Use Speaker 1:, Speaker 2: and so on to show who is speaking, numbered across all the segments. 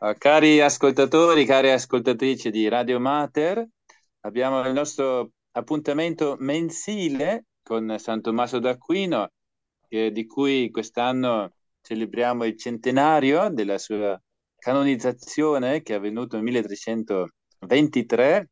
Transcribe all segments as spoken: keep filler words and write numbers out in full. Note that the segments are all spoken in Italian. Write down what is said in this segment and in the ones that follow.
Speaker 1: Uh, Cari ascoltatori, cari ascoltatrici di Radio Mater, abbiamo il nostro appuntamento mensile con San Tommaso d'Aquino, eh, di cui quest'anno celebriamo il centenario della sua canonizzazione, che è avvenuto nel milletrecentoventitré.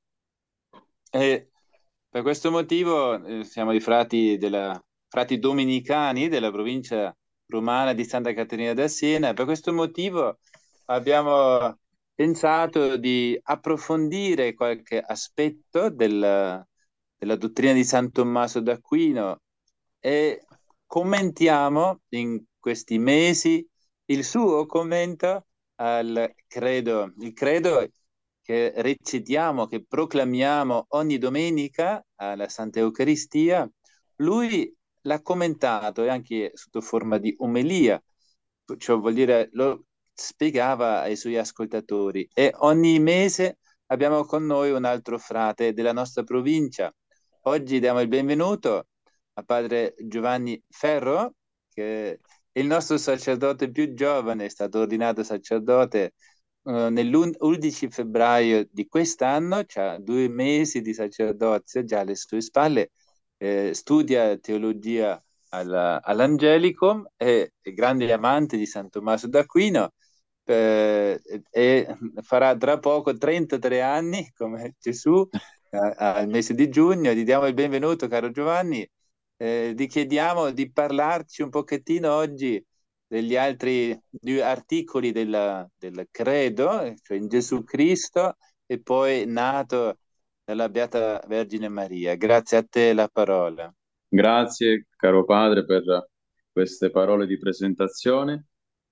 Speaker 1: E per questo motivo eh, siamo i frati, della, frati domenicani della provincia romana di Santa Caterina da Siena. E per questo motivo abbiamo pensato di approfondire qualche aspetto del- della dottrina di San Tommaso d'Aquino e commentiamo in questi mesi il suo commento al credo, il credo che recitiamo, che proclamiamo ogni domenica alla Santa Eucaristia. Lui l'ha commentato e anche sotto forma di omelia, cioè vuol dire lo spiegava ai suoi ascoltatori, e ogni mese abbiamo con noi un altro frate della nostra provincia. Oggi diamo il benvenuto a padre Giovanni Ferro, che è il nostro sacerdote più giovane, è stato ordinato sacerdote eh, nell'undici febbraio di quest'anno, ha due mesi di sacerdozio già alle sue spalle, eh, studia teologia alla- all'Angelicum, è, è grande amante di San Tommaso d'Aquino, eh, e farà tra poco trentatré anni come Gesù, eh, al mese di giugno. Gli diamo il benvenuto, caro Giovanni. Eh, ti chiediamo di parlarci un pochettino oggi degli altri due articoli della- del credo, eh, cioè in Gesù Cristo e poi nato dalla Beata Vergine Maria. Grazie a te la parola.
Speaker 2: Grazie, caro padre, per queste parole di presentazione.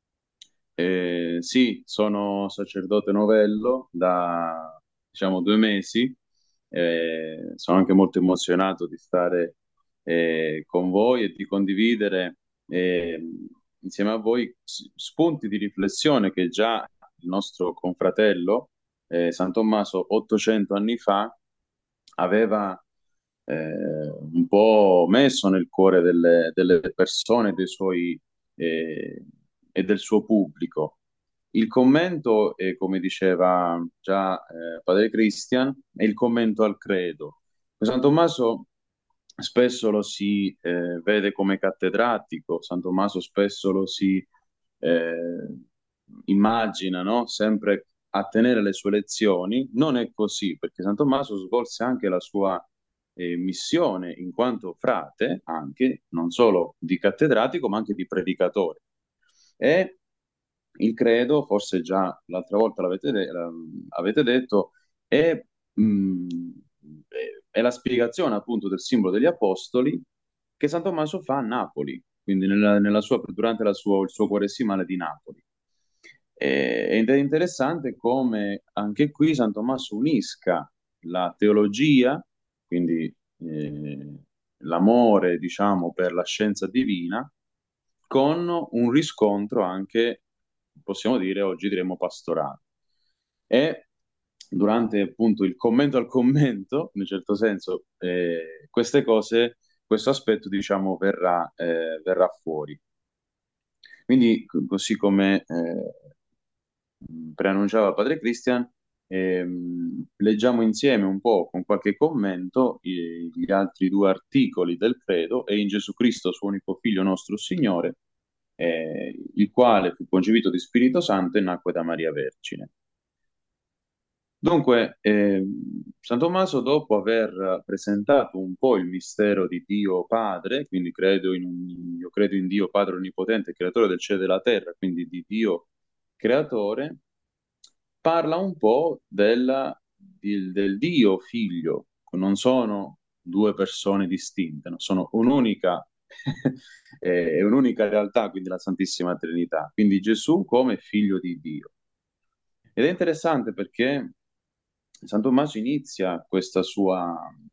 Speaker 2: Eh, sì, sono sacerdote novello da, diciamo, due mesi. Eh, sono anche molto emozionato di stare eh, con voi e di condividere eh, insieme a voi s- spunti di riflessione che già il nostro confratello eh, San Tommaso ottocento anni fa aveva eh, un po' messo nel cuore delle, delle persone, dei suoi, eh, e del suo pubblico. Il commento, è, come diceva già eh, Padre Christian, è il commento al credo. San Tommaso spesso lo si eh, vede come cattedratico, San Tommaso spesso lo si eh, immagina, no? Sempre a tenere le sue lezioni. Non è così, perché San Tommaso svolse anche la sua eh, missione in quanto frate, anche non solo di cattedratico, ma anche di predicatore. E il credo, forse già l'altra volta l'avete de- avete detto, è, mh, è la spiegazione appunto del simbolo degli apostoli che San Tommaso fa a Napoli, quindi nella, nella sua- durante la sua- il suo quaresimale di Napoli. E- Ed è interessante come anche qui San Tommaso unisca la teologia, quindi eh, l'amore, diciamo, per la scienza divina, con un riscontro anche, possiamo dire, oggi diremmo pastorale. E durante appunto il commento al commento, in un certo senso, eh, queste cose, questo aspetto, diciamo, verrà, eh, verrà fuori. Quindi, c- così come eh, preannunciava Padre Christian, ehm, leggiamo insieme un po' con qualche commento i- gli altri due articoli del credo: e in Gesù Cristo, suo unico Figlio nostro Signore, eh, il quale fu concepito di Spirito Santo e nacque da Maria Vergine. Dunque, ehm, San Tommaso, dopo aver presentato un po' il mistero di Dio Padre, quindi credo in un- io credo in Dio Padre Onnipotente, creatore del cielo e della terra, quindi di Dio creatore, parla un po' della- di- del Dio Figlio. Non sono due persone distinte, no? Sono un'unica, è un'unica realtà, quindi la Santissima Trinità. Quindi Gesù come figlio di Dio. Ed è interessante perché San Tommaso inizia questa sua,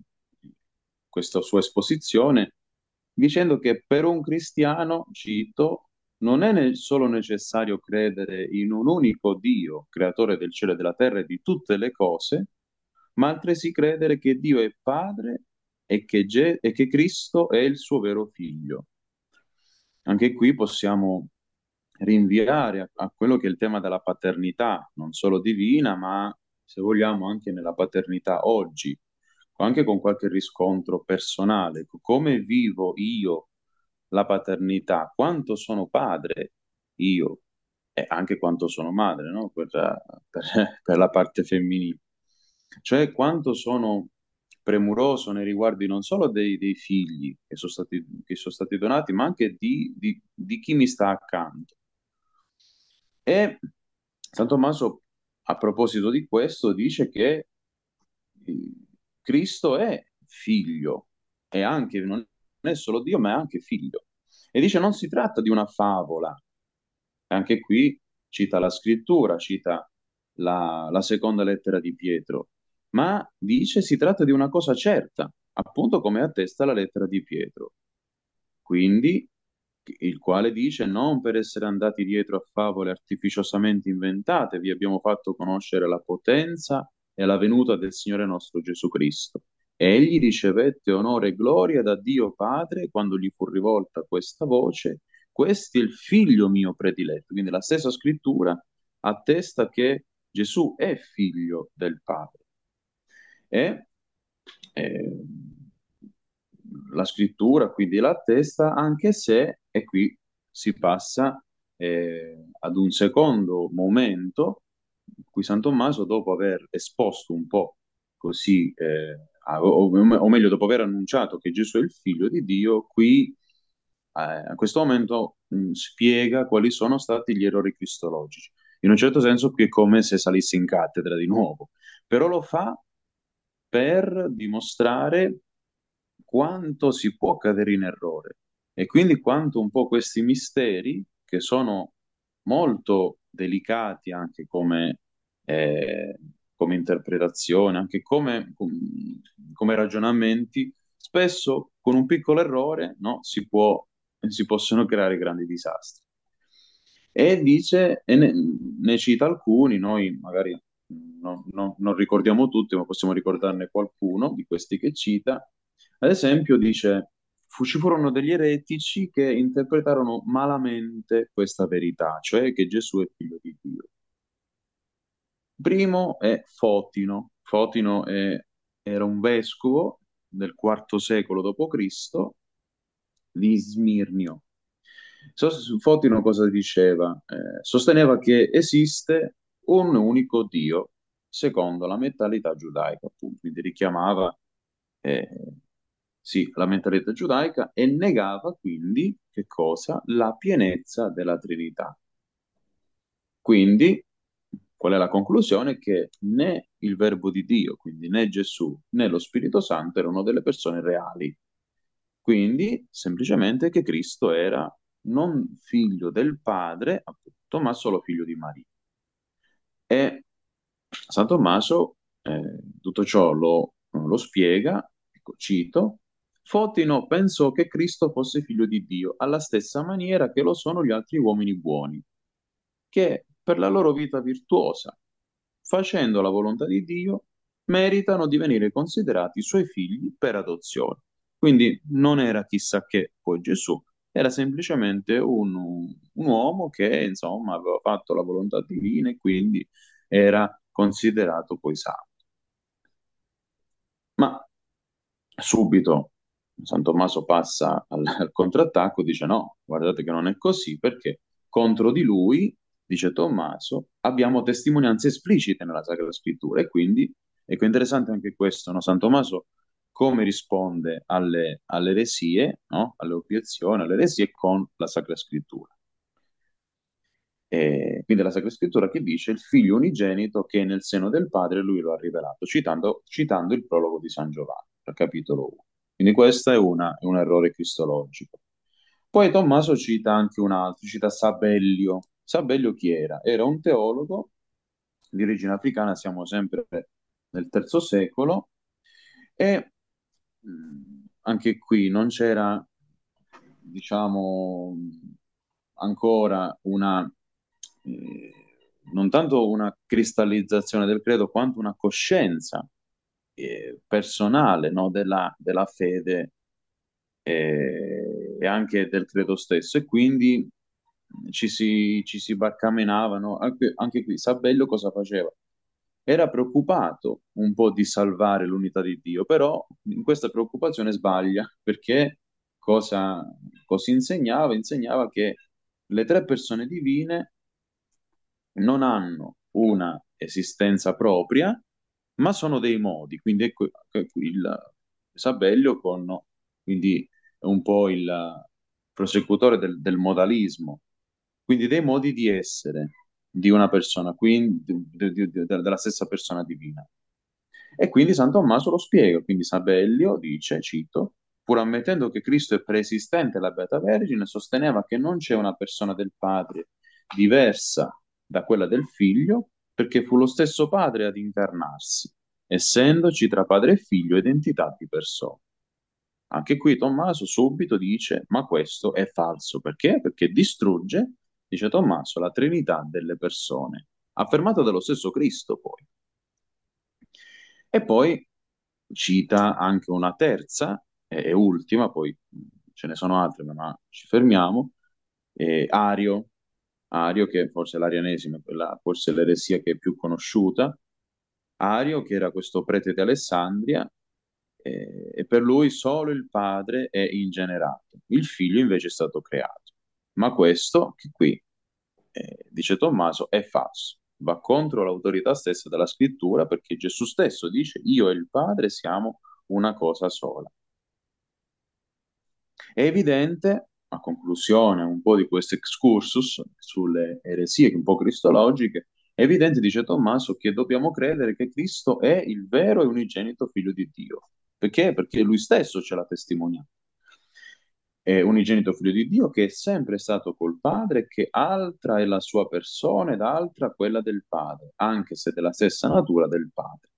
Speaker 2: questa sua esposizione dicendo che per un cristiano, cito, non è ne- solo necessario credere in un unico Dio, creatore del cielo e della terra e di tutte le cose, ma altresì credere che Dio è Padre e che, Ge- e che Cristo è il suo vero figlio. Anche qui possiamo rinviare a, a quello che è il tema della paternità, non solo divina, ma se vogliamo anche nella paternità oggi, anche con qualche riscontro personale. Ecco, come vivo io la paternità, quanto sono padre io e anche quanto sono madre, no? Per, per- per la parte femminile. Cioè quanto sono premuroso nei riguardi non solo dei, dei figli che sono stati, che sono stati donati, ma anche di, di- di chi mi sta accanto. E San Tommaso, a proposito di questo, dice che eh, Cristo è figlio, e anche, non è solo Dio, ma è anche figlio. E dice non si tratta di una favola. Anche qui cita la scrittura, cita la, la seconda lettera di Pietro, ma dice si tratta di una cosa certa, appunto come attesta la lettera di Pietro. Quindi, il quale dice, non per essere andati dietro a favole artificiosamente inventate, vi abbiamo fatto conoscere la potenza e la venuta del Signore nostro Gesù Cristo. Egli ricevette onore e gloria da Dio Padre quando gli fu rivolta questa voce, questo è il figlio mio prediletto. Quindi la stessa scrittura attesta che Gesù è figlio del Padre. E eh, la scrittura quindi la attesta, anche se, e qui si passa eh, ad un secondo momento, in cui San Tommaso, dopo aver esposto un po' così, eh, a- o, o meglio, dopo aver annunciato che Gesù è il figlio di Dio, qui eh, a questo momento mh, spiega quali sono stati gli errori cristologici. In un certo senso qui è come se salisse in cattedra di nuovo, però lo fa per dimostrare quanto si può cadere in errore e quindi quanto un po' questi misteri, che sono molto delicati anche come, eh, come interpretazione, anche come, come ragionamenti, spesso con un piccolo errore, no, si può, si possono creare grandi disastri. E dice, e ne, ne cita alcuni, noi magari non, non- non ricordiamo tutti, ma possiamo ricordarne qualcuno di questi che cita. Ad esempio, dice, fu- ci furono degli eretici che interpretarono malamente questa verità, cioè che Gesù è figlio di Dio. Primo è Fotino. Fotino è- era un vescovo del quarto secolo dopo Cristo di Smirnio. So- su Fotino cosa diceva? Eh, sosteneva che esiste un unico Dio secondo la mentalità giudaica, appunto, quindi richiamava eh, sì, la mentalità giudaica e negava quindi che cosa? La pienezza della Trinità. Quindi, qual è la conclusione? Che né il Verbo di Dio, quindi né Gesù né lo Spirito Santo erano delle persone reali. Quindi, semplicemente che Cristo era non figlio del Padre, appunto, ma solo figlio di Maria. E San Tommaso eh, tutto ciò lo, lo spiega, ecco, cito, Fotino pensò che Cristo fosse figlio di Dio, alla stessa maniera che lo sono gli altri uomini buoni, che per la loro vita virtuosa, facendo la volontà di Dio, meritano di venire considerati suoi figli per adozione. Quindi non era chissà che poi Gesù, era semplicemente un, un uomo che insomma aveva fatto la volontà divina e quindi era considerato poi santo. Ma subito San Tommaso passa al, al contrattacco, dice no, guardate che non è così, perché contro di lui, dice Tommaso, abbiamo testimonianze esplicite nella Sacra Scrittura e quindi ecco interessante anche questo, no? San Tommaso come risponde alle, alle eresie, no? Alle obiezioni, alle eresie con la Sacra Scrittura. E quindi la Sacra Scrittura che dice il figlio unigenito che è nel seno del padre lui lo ha rivelato, citando, citando il prologo di San Giovanni, al capitolo uno. Quindi questo è, una- è un errore cristologico. Poi Tommaso cita anche un altro, cita Sabellio. Sabellio chi era? Era un teologo di origine africana, siamo sempre nel terzo secolo, e mh, anche qui non c'era, diciamo, ancora una, eh, non tanto una cristallizzazione del credo, quanto una coscienza eh, personale, no, della, della fede eh, e anche del credo stesso. E quindi ci si, ci si barcamenavano. Anche, anche qui Sabello cosa faceva? Era preoccupato un po' di salvare l'unità di Dio, però in questa preoccupazione sbaglia, perché cosa, cosa insegnava? Insegnava che le tre persone divine non hanno una esistenza propria, ma sono dei modi. Quindi ecco ecco il Sabellio con quindi un po' il prosecutore del, del modalismo, quindi dei modi di essere di una persona, quindi di- di- di- della stessa persona divina. E quindi San Tommaso lo spiega, quindi Sabellio dice, cito, pur ammettendo che Cristo è preesistente alla Beata Vergine, sosteneva che non c'è una persona del Padre diversa da quella del Figlio, perché fu lo stesso Padre ad incarnarsi, essendoci tra Padre e Figlio identità di persona. Anche qui Tommaso subito dice, ma questo è falso, perché? Perché distrugge, dice Tommaso, la Trinità delle persone, affermato dallo stesso Cristo poi. E poi cita anche una terza e, e ultima, poi ce ne sono altre, ma ci fermiamo, eh, Ario, Ario che forse è l'arianesimo, quella, forse l'eresia che è più conosciuta, Ario che era questo prete di Alessandria, eh, e per lui solo il padre è ingenerato, il figlio invece è stato creato. Ma questo, che qui eh, dice Tommaso, è falso, va contro l'autorità stessa della scrittura perché Gesù stesso dice io e il Padre siamo una cosa sola. È evidente, a conclusione un po' di questo excursus sulle eresie un po' cristologiche, è evidente, dice Tommaso, che dobbiamo credere che Cristo è il vero e unigenito figlio di Dio. Perché? Perché lui stesso ce l'ha testimoniato. È unigenito figlio di Dio che è sempre stato col Padre, che altra è la sua persona ed altra quella del Padre, anche se della stessa natura del Padre.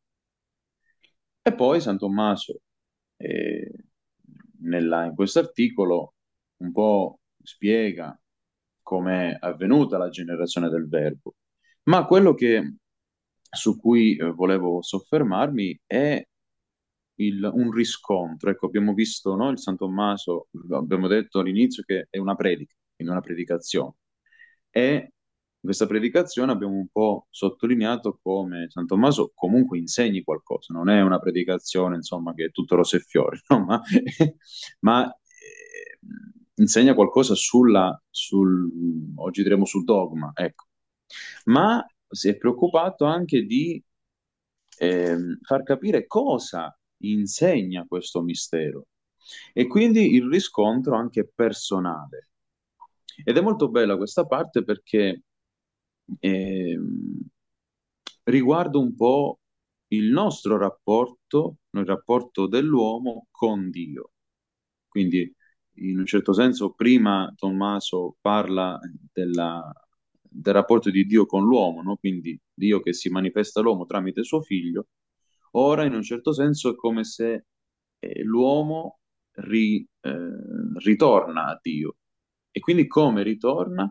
Speaker 2: E poi San Tommaso, eh, nella- in questo articolo, un po' spiega come è avvenuta la generazione del Verbo, ma quello che, su cui eh, volevo soffermarmi è il- un riscontro. Ecco, abbiamo visto, no, il San Tommaso, abbiamo detto all'inizio che è una predica, quindi una predicazione. E in questa predicazione abbiamo un po' sottolineato come San Tommaso comunque insegni qualcosa, non è una predicazione, insomma, che è tutto rose e fiori, no? Ma, ma, eh, insegna qualcosa sulla, sul, oggi diremo sul dogma, ecco. Ma si è preoccupato anche di ehm, far capire cosa insegna questo mistero e quindi il riscontro anche personale. Ed è molto bella questa parte perché ehm, riguarda un po' il nostro rapporto, il rapporto dell'uomo con Dio. Quindi, in un certo senso, prima Tommaso parla della- del rapporto di Dio con l'uomo, no? Quindi Dio che si manifesta all'uomo tramite suo figlio. Ora, in un certo senso, è come se eh, l'uomo ri- eh, ritorna a Dio. E quindi come ritorna?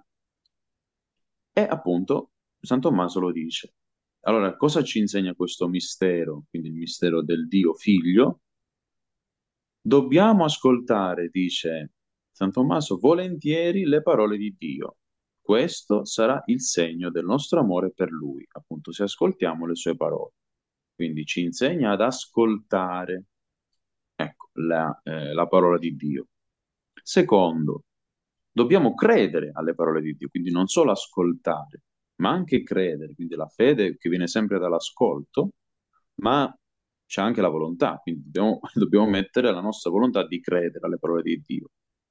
Speaker 2: E appunto San Tommaso lo dice. Allora, cosa ci insegna questo mistero? Quindi il mistero del Dio figlio? Dobbiamo ascoltare, dice San Tommaso, volentieri le parole di Dio. Questo sarà il segno del nostro amore per Lui, appunto, se ascoltiamo le sue parole. Quindi ci insegna ad ascoltare, ecco, la, eh, la parola di Dio. Secondo, dobbiamo credere alle parole di Dio, quindi non solo ascoltare, ma anche credere, quindi la fede che viene sempre dall'ascolto, ma c'è anche la volontà, quindi dobbiamo, dobbiamo mettere la nostra volontà di credere alle parole di Dio.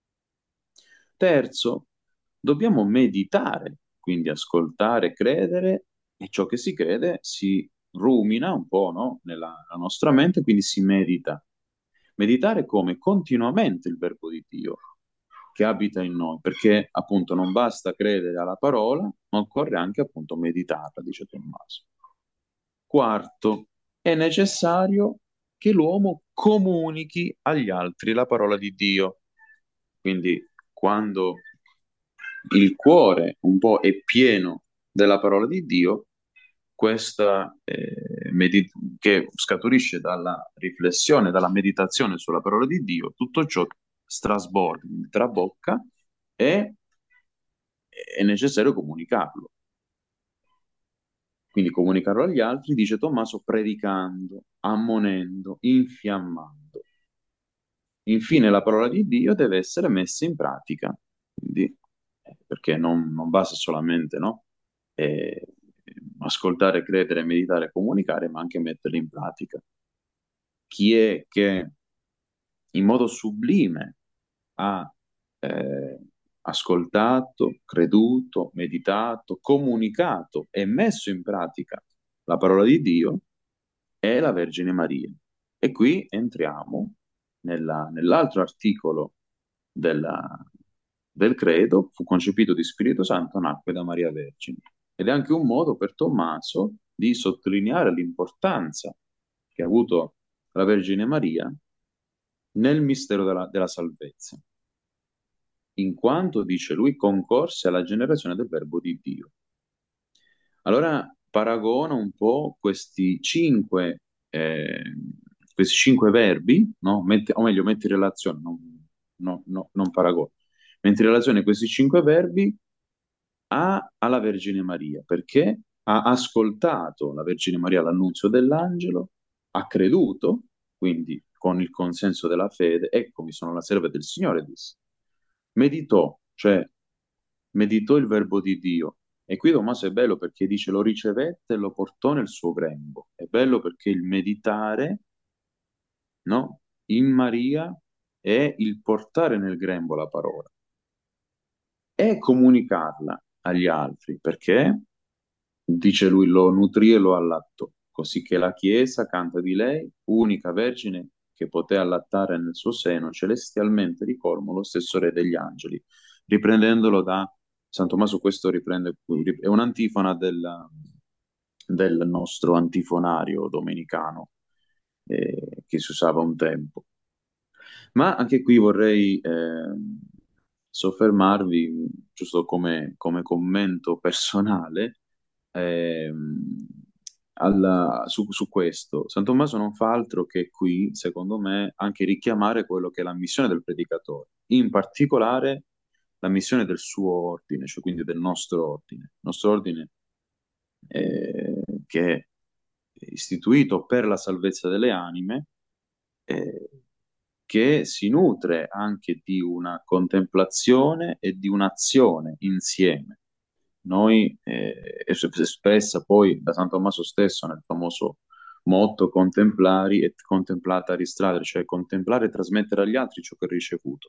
Speaker 2: Terzo, dobbiamo meditare, quindi ascoltare, credere, e ciò che si crede si rumina un po', no? Nella, nella nostra mente, quindi si medita. Meditare come continuamente il verbo di Dio che abita in noi, perché appunto non basta credere alla parola, ma occorre anche appunto meditarla, dice Tommaso. Quarto, è necessario che l'uomo comunichi agli altri la parola di Dio. Quindi quando il cuore un po' è pieno della parola di Dio, questa eh, medi- che scaturisce dalla riflessione, dalla meditazione sulla parola di Dio, tutto ciò strasborda, trabocca e è necessario comunicarlo. Quindi comunicarlo agli altri, dice Tommaso, predicando, ammonendo, infiammando. Infine la parola di Dio deve essere messa in pratica, quindi, eh, perché non, non basta solamente, no? Eh, ascoltare, credere, meditare, comunicare, ma anche metterla in pratica. Chi è che in modo sublime ha eh, ascoltato, creduto, meditato, comunicato e messo in pratica la parola di Dio è la Vergine Maria. E qui entriamo nella- nell'altro articolo della- del credo: fu concepito di Spirito Santo, nacque da Maria Vergine. Ed è anche un modo per Tommaso di sottolineare l'importanza che ha avuto la Vergine Maria nel mistero della, della salvezza, in quanto, dice lui, concorse alla generazione del Verbo di Dio. Allora paragona un po' questi cinque, eh, questi cinque verbi, no? Mette- o meglio, mette in relazione, non, no- no- non paragona, mette in relazione questi cinque verbi a- alla Vergine Maria, perché ha ascoltato la Vergine Maria l'annunzio dell'angelo, ha creduto, quindi con il consenso della fede, eccomi sono la serva del Signore, disse. Meditò, cioè meditò il verbo di Dio. E qui Tommaso è bello perché dice lo ricevette e lo portò nel suo grembo. È bello perché il meditare, no? In Maria è il portare nel grembo la parola e comunicarla agli altri, perché, dice lui, lo nutrì e lo allattò, così che la Chiesa canta di lei, unica vergine che poté allattare nel suo seno celestialmente di colmo lo stesso Re degli angeli. Riprendendolo da San Tommaso, questo riprende, è un'antifona del, del nostro antifonario domenicano, eh, che si usava un tempo. Ma anche qui vorrei ehm, soffermarvi, giusto come, come commento personale, ehm, alla- su, su questo. San Tommaso non fa altro che qui, secondo me, anche richiamare quello che è la missione del predicatore, in particolare la missione del suo ordine, cioè quindi del nostro ordine. Il nostro ordine eh, che è istituito per la salvezza delle anime, eh, che si nutre anche di una contemplazione e di un'azione insieme. Noi, eh, è espressa poi da San Tommaso stesso nel famoso motto contemplari et contemplata ristradere, cioè contemplare e trasmettere agli altri ciò che ho ricevuto.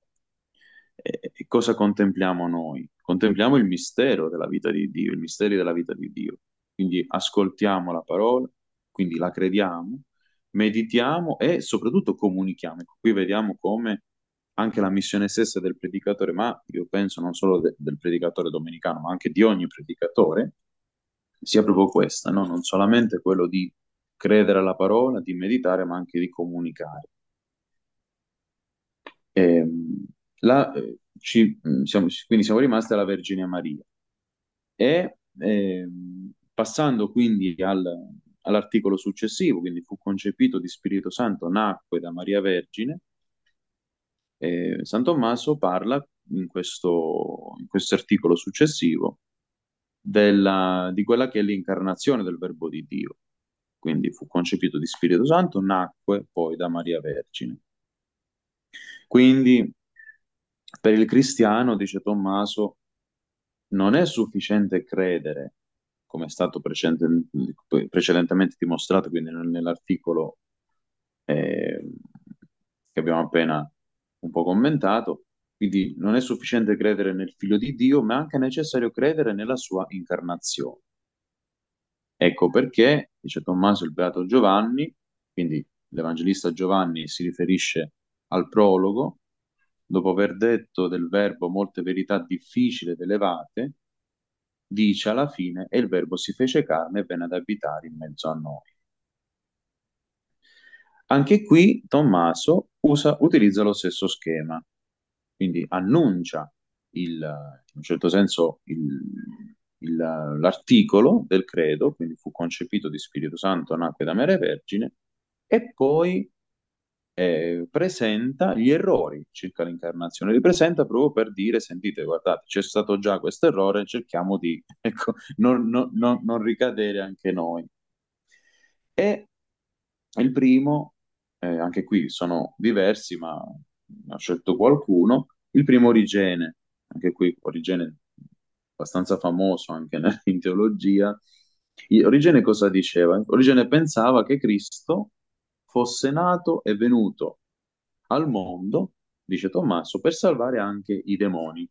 Speaker 2: E, e cosa contempliamo noi? Contempliamo il mistero della vita di Dio, i misteri della vita di Dio. Quindi ascoltiamo la parola, quindi la crediamo, meditiamo e soprattutto comunichiamo. Ecco, qui vediamo come anche la missione stessa del predicatore, ma io penso non solo de- del predicatore domenicano, ma anche di ogni predicatore, sia proprio questa, no? Non solamente quello di credere alla parola, di meditare, ma anche di comunicare. Ehm, la- eh, ci- mh, siamo- quindi siamo rimasti alla Vergine Maria. E ehm, passando quindi al- all'articolo successivo, quindi fu concepito di Spirito Santo, nacque da Maria Vergine, eh, San Tommaso parla in questo, in questo articolo successivo della- di quella che è l'incarnazione del Verbo di Dio. Quindi fu concepito di Spirito Santo, nacque poi da Maria Vergine. Quindi per il cristiano, dice Tommaso, non è sufficiente credere, come è stato precedent- precedentemente dimostrato, quindi nell'articolo eh, che abbiamo appena un po' commentato. Quindi non è sufficiente credere nel Figlio di Dio, ma è anche necessario credere nella sua incarnazione. Ecco perché, dice Tommaso, il Beato Giovanni, quindi l'Evangelista Giovanni si riferisce al prologo, dopo aver detto del verbo molte verità difficili ed elevate, dice alla fine: e il verbo si fece carne e venne ad abitare in mezzo a noi. Anche qui Tommaso usa- utilizza lo stesso schema, quindi annuncia il, in un certo senso il- il- l'articolo del credo, quindi fu concepito di Spirito Santo, nacque da Maria Vergine, e poi eh, presenta gli errori circa l'incarnazione, li presenta proprio per dire, sentite, guardate, c'è stato già questo errore, cerchiamo di ecco, non, non- non- non ricadere anche noi. E il primo, eh, anche qui sono diversi, ma ne ho scelto qualcuno, il primo Origene, anche qui Origene abbastanza famoso anche in teologia. I- Origene cosa diceva? Origene pensava che Cristo fosse nato e venuto al mondo, dice Tommaso, per salvare anche i demoni.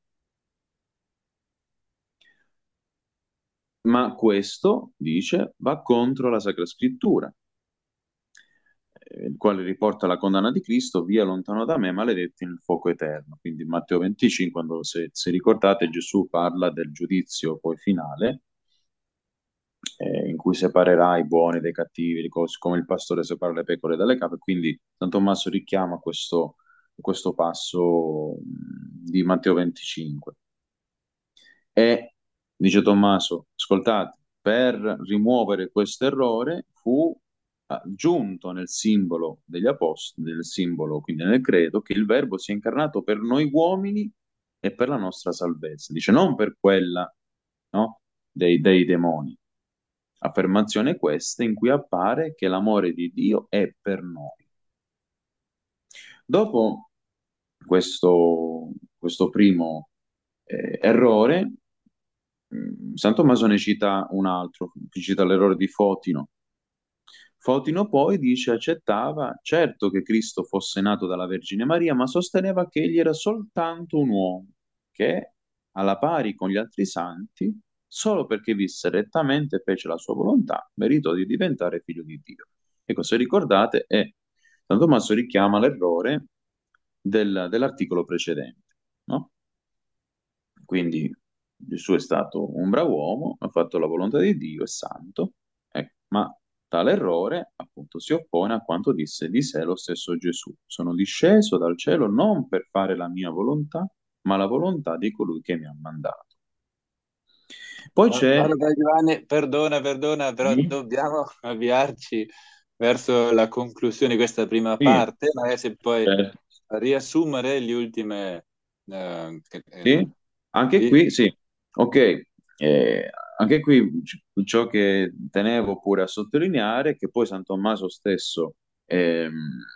Speaker 2: Ma questo, dice, va contro la Sacra Scrittura, eh, il quale riporta la condanna di Cristo, via lontano da me, maledetti nel fuoco eterno. Quindi in Matteo venticinque, quando se, se ricordate, Gesù parla del giudizio poi finale, eh, in cui separerà i buoni dai cattivi, cos- come il pastore separa le pecore dalle capre. Quindi San Tommaso richiama questo, questo passo mh, di Matteo venticinque. E, dice Tommaso, ascoltate, per rimuovere questo errore fu aggiunto nel simbolo degli apostoli, nel simbolo, quindi nel credo, che il Verbo sia incarnato per noi uomini e per la nostra salvezza. Dice non per quella, no, dei, dei demoni. Affermazione questa in cui appare che l'amore di Dio è per noi. Dopo questo, questo primo eh, errore, mh, San Tommaso ne cita un altro, cita l'errore di Fotino. Fotino poi dice accettava certo che Cristo fosse nato dalla Vergine Maria, ma sosteneva che egli era soltanto un uomo, che, alla pari con gli altri santi, solo perché visse rettamente e fece la sua volontà, meritò di diventare figlio di Dio. Ecco, se ricordate, è, San Tommaso richiama l'errore del- dell'articolo precedente, no? Quindi Gesù è stato un bravo uomo, ha fatto la volontà di Dio, è santo, ecco, ma tale errore appunto si oppone a quanto disse di sé lo stesso Gesù. Sono disceso dal cielo non per fare la mia volontà, ma la volontà di colui che mi ha mandato. Poi
Speaker 1: Pa-
Speaker 2: c'è...
Speaker 1: Paolo Dai Giovanni, perdona, perdona, però
Speaker 2: Sì,
Speaker 1: dobbiamo avviarci verso la conclusione di questa prima
Speaker 2: sì,
Speaker 1: parte, magari se puoi
Speaker 2: certo.
Speaker 1: riassumere le ultime... eh, che-
Speaker 2: Sì,
Speaker 1: ehm,
Speaker 2: anche
Speaker 1: sì?
Speaker 2: qui, sì, ok. Eh, anche qui ci- ciò che tenevo pure a sottolineare è che poi San Tommaso stesso ehm,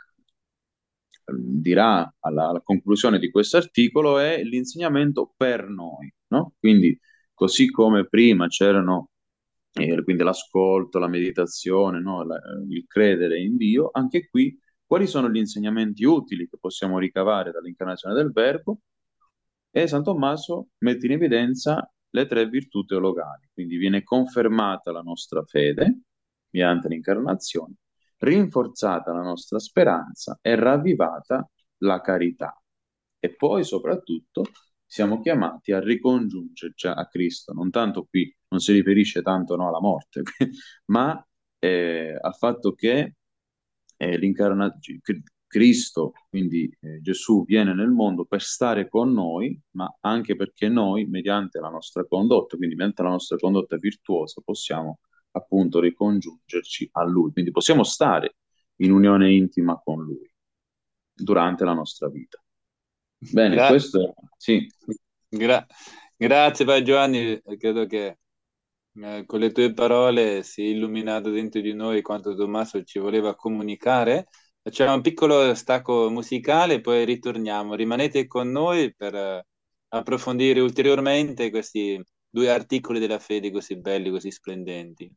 Speaker 2: dirà alla, alla conclusione di questo articolo è l'insegnamento per noi, no? Quindi, così come prima c'erano, eh, quindi l'ascolto, la meditazione, no? La- il credere in Dio, anche qui quali sono gli insegnamenti utili che possiamo ricavare dall'incarnazione del Verbo? E San Tommaso mette in evidenza le tre virtù teologali, quindi viene confermata la nostra fede mediante l'incarnazione, rinforzata la nostra speranza e ravvivata la carità. E poi soprattutto siamo chiamati a ricongiungerci a Cristo, non tanto qui, non si riferisce tanto no, alla morte, ma eh, al fatto che eh, l'incarnazione, Cristo, quindi eh, Gesù, viene nel mondo per stare con noi, ma anche perché noi, mediante la nostra condotta, quindi mediante la nostra condotta virtuosa, possiamo appunto ricongiungerci a Lui, quindi possiamo stare in unione intima con Lui durante la nostra vita. Bene,
Speaker 1: Gra-
Speaker 2: questo sì,
Speaker 1: gra- Grazie, Padre Giovanni, credo che eh, con le tue parole si è illuminato dentro di noi quanto Tommaso ci voleva comunicare. Facciamo un piccolo stacco musicale, poi ritorniamo. Rimanete con noi per eh, approfondire ulteriormente questi due articoli della fede così belli, così splendenti.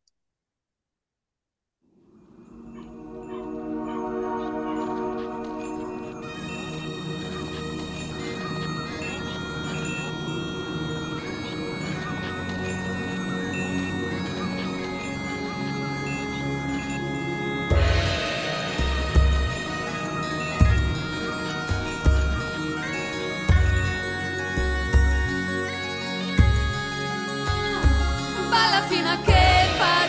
Speaker 3: Balla fino a che pari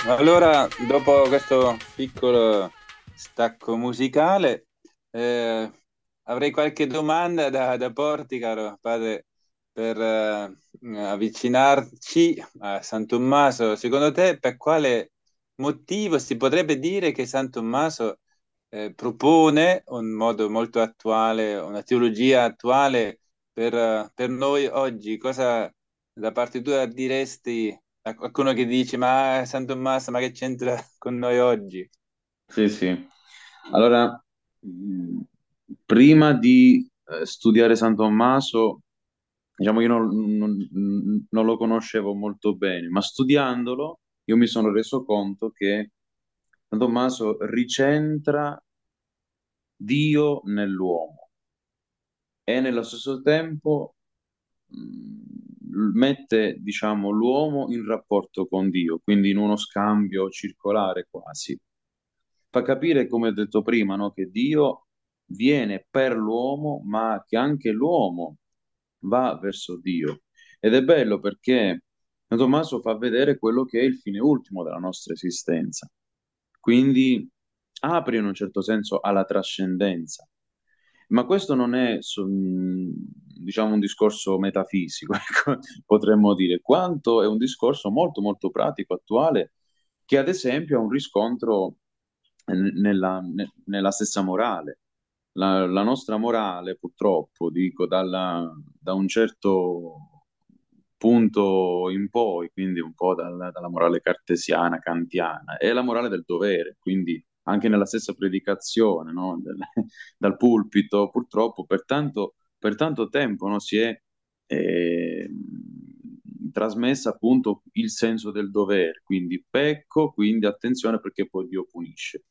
Speaker 1: Allora, dopo questo piccolo stacco musicale, eh, avrei qualche domanda da, da porti, caro padre, per eh, avvicinarci a San Tommaso. Secondo te, per quale motivo si potrebbe dire che San Tommaso eh, propone un modo molto attuale, una teologia attuale per, eh, per noi oggi? Cosa da parte tua diresti a qualcuno che dice, ma San Tommaso, ma che c'entra con noi oggi?
Speaker 2: Sì, sì. Allora, mh, prima di eh, studiare San Tommaso, diciamo, io non, non- non lo conoscevo molto bene, ma studiandolo io mi sono reso conto che San Tommaso ricentra Dio nell'uomo e nello stesso tempo mh, mette, diciamo, l'uomo in rapporto con Dio, quindi in uno scambio circolare quasi. Fa capire, come ho detto prima, no, che Dio viene per l'uomo, ma che anche l'uomo va verso Dio. Ed è bello perché San Tommaso fa vedere quello che è il fine ultimo della nostra esistenza. Quindi apre in un certo senso alla trascendenza. Ma questo non è, so- mh, diciamo, un discorso metafisico, ecco, potremmo dire, quanto è un discorso molto, molto pratico, attuale, che ad esempio ha un riscontro n- nella, ne- nella stessa morale. La, la nostra morale, purtroppo, dico, dalla- da un certo punto in poi, quindi un po' dalla, dalla morale cartesiana, kantiana, è la morale del dovere, quindi anche nella stessa predicazione, no? Del- dal pulpito, purtroppo per tanto, per tanto tempo, no? Si è eh, trasmessa appunto il senso del dovere, quindi pecco, quindi attenzione perché poi Dio punisce.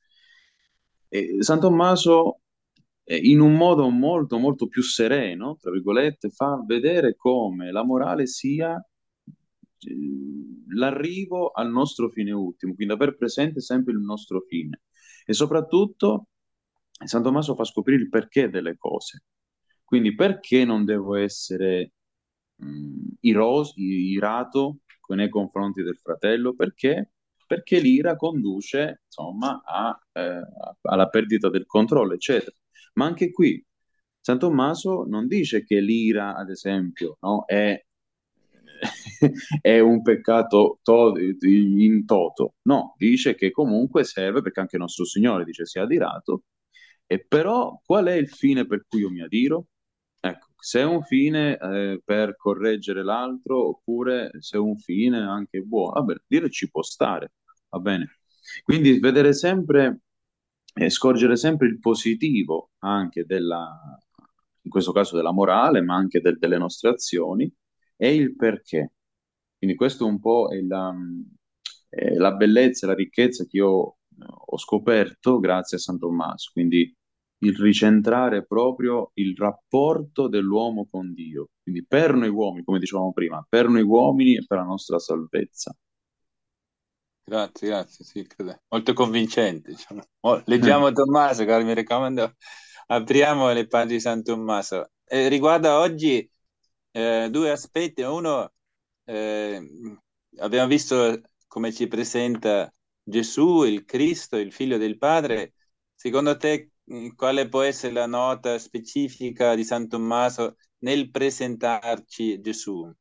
Speaker 2: E San Tommaso, eh, in un modo molto, molto più sereno, tra virgolette, fa vedere come la morale sia eh, l'arrivo al nostro fine ultimo, quindi aver presente sempre il nostro fine. E soprattutto San Tommaso fa scoprire il perché delle cose. Quindi perché non devo essere mh, iros- irato nei confronti del fratello? Perché? Perché l'ira conduce, insomma, a, eh, alla perdita del controllo, eccetera. Ma anche qui San Tommaso non dice che l'ira, ad esempio, no, è, è un peccato to- in toto. No, dice che comunque serve, perché anche nostro Signore dice sia adirato, e però qual è il fine per cui io mi adiro? Ecco, se è un fine eh, per correggere l'altro, oppure se è un fine anche buono, vabbè, dire ci può stare, va bene. Quindi vedere sempre e scorgere sempre il positivo anche della, in questo caso della morale, ma anche del- delle nostre azioni e il perché. Quindi questo un po' è la, è la bellezza e la ricchezza che io eh, ho scoperto grazie a San Tommaso. Quindi il ricentrare proprio il rapporto dell'uomo con Dio. Quindi per noi uomini, come dicevamo prima, per noi uomini e per la nostra salvezza.
Speaker 1: Grazie, grazie, sì, credo. Molto convincente, diciamo. Oh, leggiamo Tommaso, caro, mi raccomando, apriamo le pagine di San Tommaso. Eh, riguarda oggi eh, due aspetti. Uno, eh, abbiamo visto come ci presenta Gesù, il Cristo, il Figlio del Padre. Secondo te, mh, quale può essere la nota specifica di San Tommaso nel presentarci Gesù?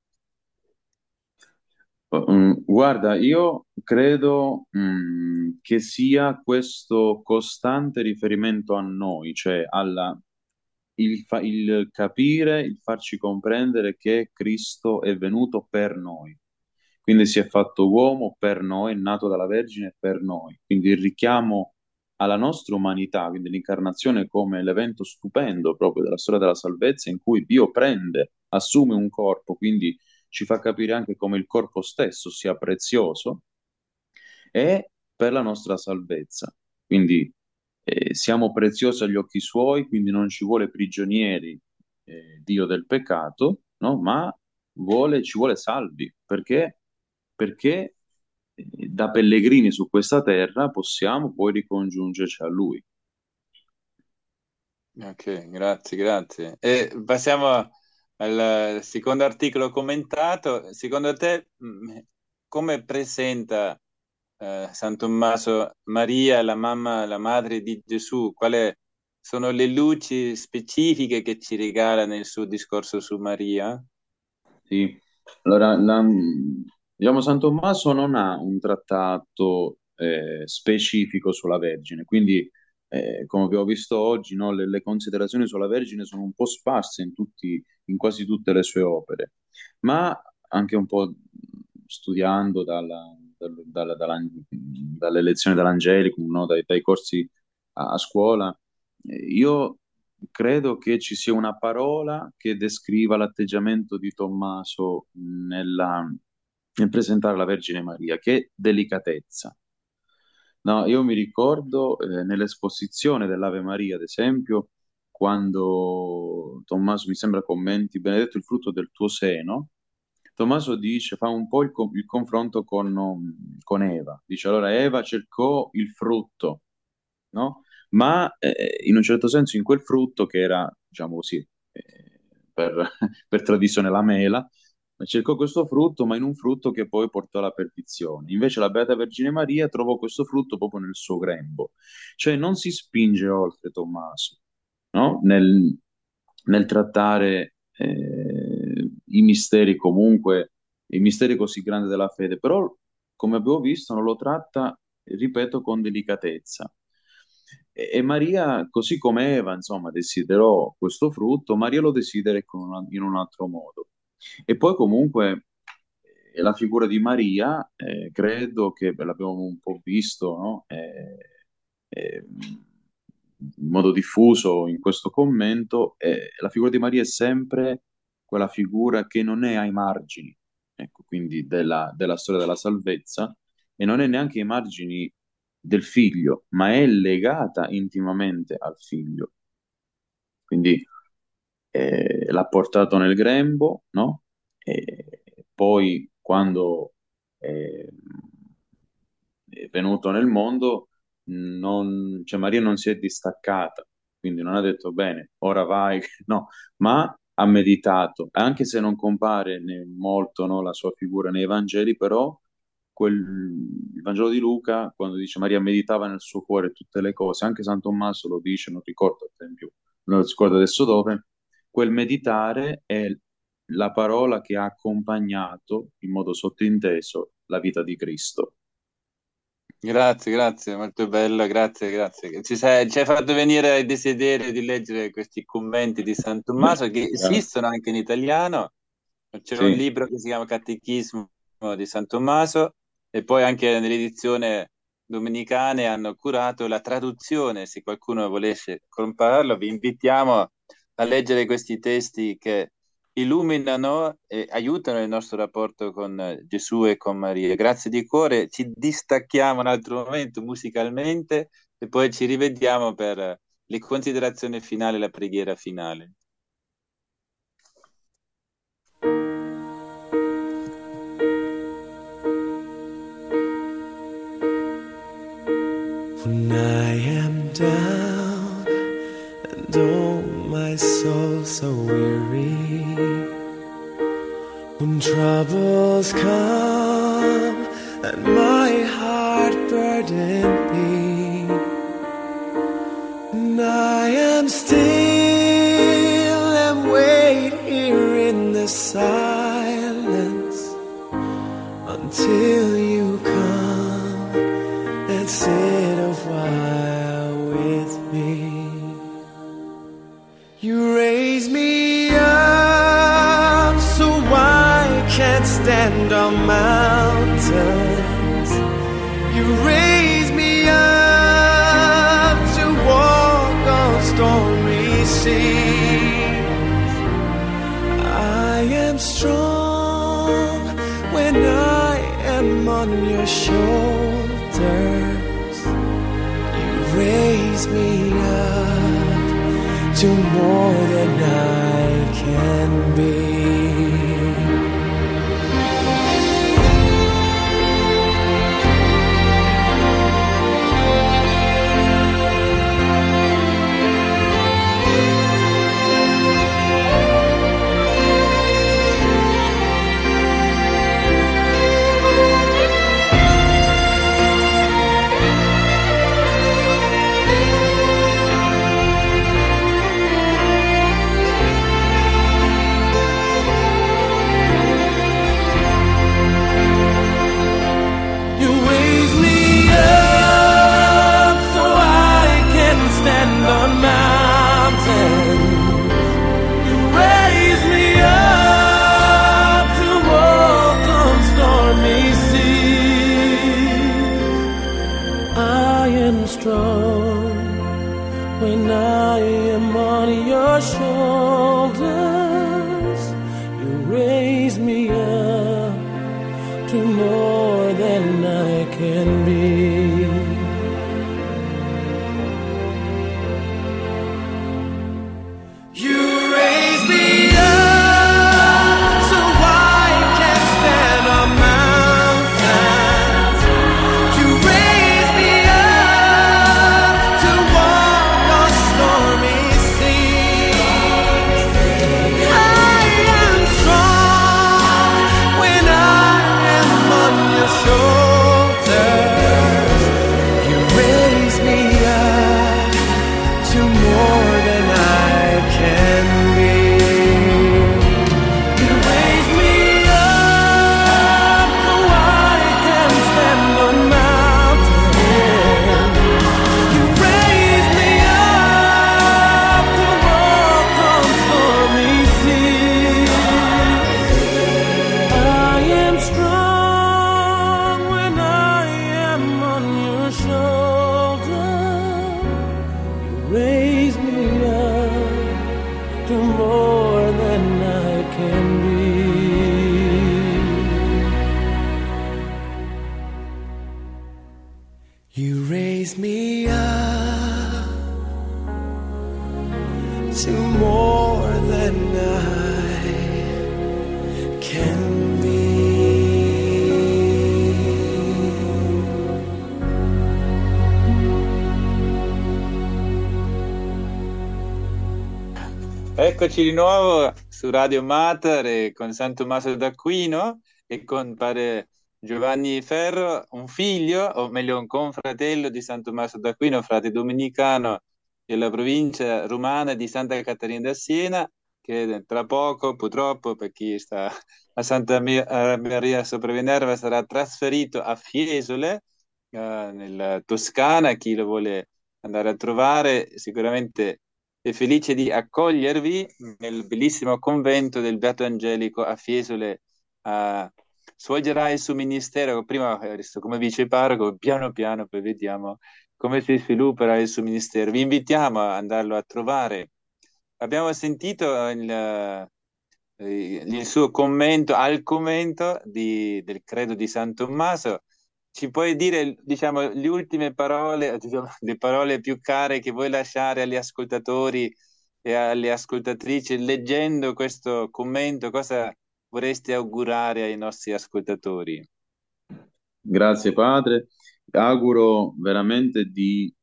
Speaker 2: Mm, guarda, io credo, mm, che sia questo costante riferimento a noi, cioè alla, il, fa- il capire, il farci comprendere che Cristo è venuto per noi. Quindi si è fatto uomo per noi, è nato dalla Vergine per noi. Quindi il richiamo alla nostra umanità, quindi l'incarnazione come l'evento stupendo proprio della storia della salvezza in cui Dio prende, assume un corpo, quindi ci fa capire anche come il corpo stesso sia prezioso e per la nostra salvezza. Quindi eh, siamo preziosi agli occhi suoi, quindi non ci vuole prigionieri, eh, Dio del peccato, no? Ma vuole, ci vuole salvi, perché, perché eh, da pellegrini su questa terra possiamo poi ricongiungerci a Lui.
Speaker 1: Ok, grazie, grazie. E passiamo al secondo articolo commentato. Secondo te, mh, come presenta eh, San Tommaso Maria, la mamma, la madre di Gesù, quali sono le luci specifiche che ci regala nel suo discorso su Maria?
Speaker 2: Sì, allora, la- diciamo, San Tommaso non ha un trattato eh, specifico sulla Vergine, quindi, eh, come abbiamo visto oggi, no, le, le considerazioni sulla Vergine sono un po' sparse in tutti, in quasi tutte le sue opere, ma anche un po' studiando dalla- dal- dalla- dalla- dalle lezioni dell'Angelicum, no, dai, dai corsi a, a scuola, eh, io credo che ci sia una parola che descriva l'atteggiamento di Tommaso nella- nel presentare la Vergine Maria, che è delicatezza. No, io mi ricordo eh, nell'esposizione dell'Ave Maria, ad esempio, quando Tommaso mi sembra commenti, benedetto il frutto del tuo seno, Tommaso dice, fa un po' il, co- il confronto con, um, con Eva. Dice, allora Eva cercò il frutto, no? Ma eh, in un certo senso in quel frutto che era, diciamo così, eh, per, per tradizione la mela, cercò questo frutto, ma in un frutto che poi portò alla perdizione. Invece la Beata Vergine Maria trovò questo frutto proprio nel suo grembo. Cioè non si spinge oltre Tommaso, no? Nel, nel trattare eh, i misteri comunque, i misteri così grandi della fede, però come abbiamo visto non lo tratta, ripeto, con delicatezza. E, e Maria, così come Eva, insomma, desiderò questo frutto, Maria lo desidera con una- in un altro modo. E poi comunque eh, la figura di Maria, eh, credo che beh, l'abbiamo un po' visto, no? Eh, eh, in modo diffuso in questo commento, eh, la figura di Maria è sempre quella figura che non è ai margini, ecco, quindi della, della storia della salvezza, e non è neanche ai margini del figlio, ma è legata intimamente al figlio. Quindi eh, l'ha portato nel grembo, no? E poi quando eh, è venuto nel mondo, non, cioè Maria non si è distaccata, quindi non ha detto bene, ora vai, no, ma ha meditato, anche se non compare né molto, no, la sua figura nei Vangeli, però quel, il Vangelo di Luca, quando dice Maria meditava nel suo cuore tutte le cose, anche San Tommaso lo dice, non ricordo ad esempio, non lo ricordo adesso dove, quel meditare è la parola che ha accompagnato in modo sottinteso la vita di Cristo.
Speaker 1: Grazie, grazie, molto bello, grazie, grazie. Ci, sei- ci hai fatto venire il desiderio di leggere questi commenti di San Tommaso che
Speaker 2: Grazie.
Speaker 1: esistono anche in italiano. C'è un
Speaker 2: Sì.
Speaker 1: libro che si chiama Catechismo di San Tommaso e poi anche nell'edizione domenicane hanno curato la traduzione. Se qualcuno volesse comprarlo, vi invitiamo a leggere questi testi che illuminano e aiutano il nostro rapporto con eh, Gesù e con Maria. Grazie di cuore, ci distacchiamo un altro momento musicalmente e poi ci rivediamo per le considerazioni finali e la preghiera finale.
Speaker 3: When I am down and oh my soul so weary, when troubles come and my heart burden me, and I am still and wait here in the silence until you come and sit a while with me. You raise me up so I can't stand on mountains. You raise me up to walk on stormy seas. I am strong when I am on your shoulders. You raise me up to more than I can be. strong when I am on your shoulders. You raise me up to more than I can be. You raise me up so I can stand on mountains. You raise me up to walk on stormy seas. I am strong when I am on your shoulders. You raise me up to more than I can be. You raise me up so I can stand on mountains. You raise me up to walk on stormy seas. I am strong when I am on your shoulder. You raise me up to more than I can be. You raise me up to more than I can be.
Speaker 1: Eccoci di nuovo su Radio Mater e con San Tommaso d'Aquino e con padre Giovanni Ferro, un figlio, o meglio un confratello di San Tommaso d'Aquino, frate domenicano della provincia romana di Santa Caterina da Siena, che tra poco, purtroppo, per chi sta a Santa Mi- a Maria sopra Minerva, sarà trasferito a Fiesole, eh, nella Toscana. Chi lo vuole andare a trovare sicuramente è felice di accogliervi nel bellissimo convento del Beato Angelico a Fiesole. A svolgerà il suo ministero, prima adesso come viceparroco, piano piano poi vediamo come si svilupperà il suo ministero. Vi invitiamo ad andarlo a trovare. Abbiamo sentito il, eh, il suo commento al commento di- del credo di San Tommaso. Ci puoi dire, diciamo, le ultime parole, diciamo, le parole più care che vuoi lasciare agli ascoltatori e alle ascoltatrici leggendo questo commento? Cosa vorresti augurare ai nostri ascoltatori?
Speaker 2: Grazie Padre, auguro veramente di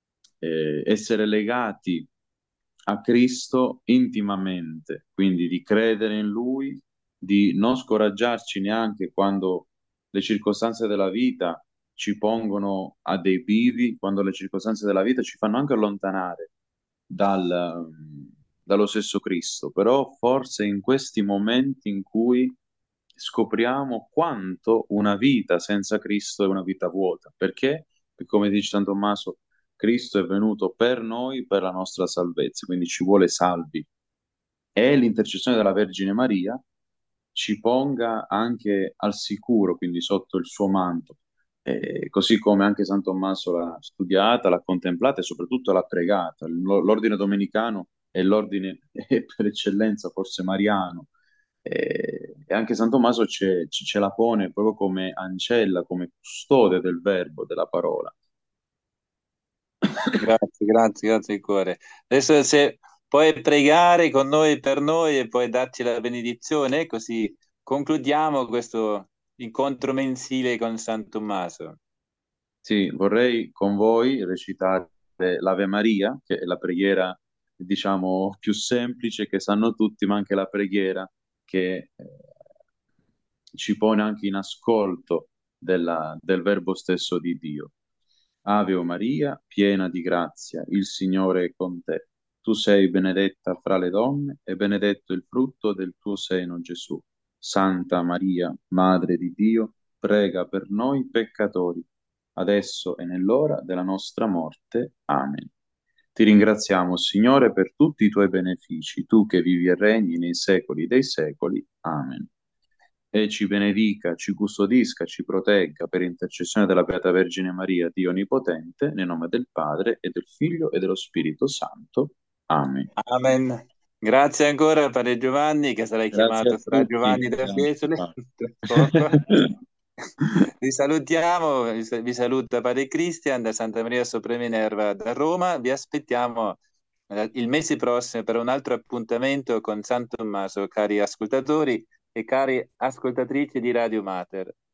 Speaker 2: eh, essere legati a Cristo intimamente, quindi di credere in Lui, di non scoraggiarci neanche quando le circostanze della vita ci pongono a dei bivi, quando le circostanze della vita ci fanno anche allontanare dal, dallo stesso Cristo, però forse in questi momenti in cui scopriamo quanto una vita senza Cristo è una vita vuota. Perché? Perché come dice San Tommaso, Cristo è venuto per noi, per la nostra salvezza, quindi ci vuole salvi. E l'intercessione della Vergine Maria ci ponga anche al sicuro, quindi sotto il suo manto. Eh, così come anche San Tommaso l'ha studiata, l'ha contemplata e soprattutto l'ha pregata. L- L'ordine domenicano è l'ordine eh, per eccellenza, forse mariano, eh, e anche San Tommaso ce, ce ce la pone proprio come ancella, come custode del verbo, della parola.
Speaker 1: Grazie, grazie, grazie di cuore. Adesso se puoi pregare con noi per noi e poi darci la benedizione, così concludiamo questo incontro mensile con San Tommaso.
Speaker 2: Sì, vorrei con voi recitare l'Ave Maria, che è la preghiera, diciamo, più semplice che sanno tutti, ma anche la preghiera che eh, ci pone anche in ascolto della- del verbo stesso di Dio. Ave o Maria, piena di grazia, il Signore è con te. Tu sei benedetta fra le donne e benedetto il frutto del tuo seno, Gesù. Santa Maria, Madre di Dio, prega per noi peccatori, adesso e nell'ora della nostra morte. Amen. Ti ringraziamo, Signore, per tutti i tuoi benefici, tu che vivi e regni nei secoli dei secoli. Amen. e ci benedica, ci custodisca, ci protegga per intercessione della Beata Vergine Maria, Dio Onnipotente, nel nome del Padre e del Figlio e dello Spirito Santo. Amen.
Speaker 1: Amen. Grazie ancora, Padre Giovanni, che sarai
Speaker 2: Grazie a
Speaker 1: chiamato Fra
Speaker 2: tutti.
Speaker 1: Giovanni da
Speaker 2: Grazie,
Speaker 1: Fiesole
Speaker 2: Padre.
Speaker 1: tra poco. Vi salutiamo, vi sa- vi saluta Padre Cristian da Santa Maria Sopra Minerva da Roma. Vi aspettiamo eh, il mese prossimo per un altro appuntamento con San Tommaso, cari ascoltatori e cari ascoltatrici di Radio Mater.